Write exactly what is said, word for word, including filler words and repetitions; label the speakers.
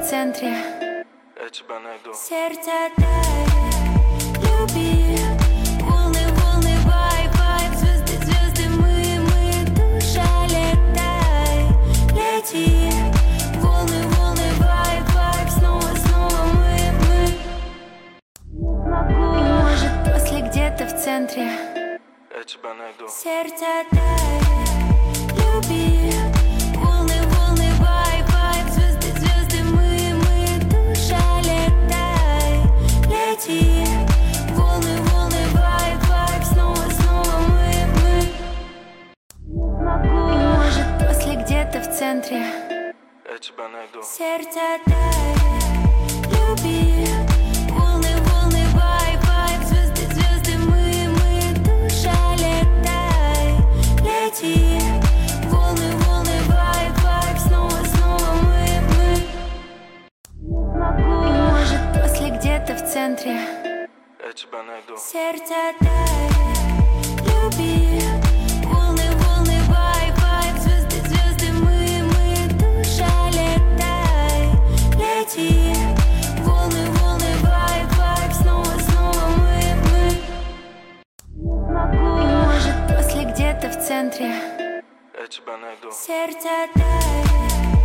Speaker 1: центре.
Speaker 2: Я тебя найду.
Speaker 1: Сердце тает, люби. Волны, волны, вайб, вайб. Звезды, звезды, мы, мы. Душа, летай, лети. Волны, волны, вайб, вайб. Снова, снова мы, мы. Могу, может, после где-то в центре.
Speaker 2: Я тебя найду.
Speaker 1: Сердце тает, люби. Волны, волны, вайб, вайб. Звезды, звезды, мы, мы. Душа, летай, лети. Волны, волны, вайб, вайб. Снова, снова мы, мы. Могу, может, после где-то в центре.
Speaker 2: Я тебя найду.
Speaker 1: Сердце тает, люби. Волны, волны, вайб, вайб. Звезды, звезды, мы, мы. Душа, летай, лети. Волны, волны, вайб, вайб. Снова, снова мы, мы. Могу, может, после где-то в центре.
Speaker 2: Я тебя найду.
Speaker 1: Сердце тает, люби. Волны, волны, вайб, вайб. Звезды, звезды, мы, мы. Душа, летай, лети. Волны, волны, вайб, вайб. Снова, снова мы, мы. Могу, может, после где-то в центре.
Speaker 2: Я тебя найду.
Speaker 1: Сердце тает,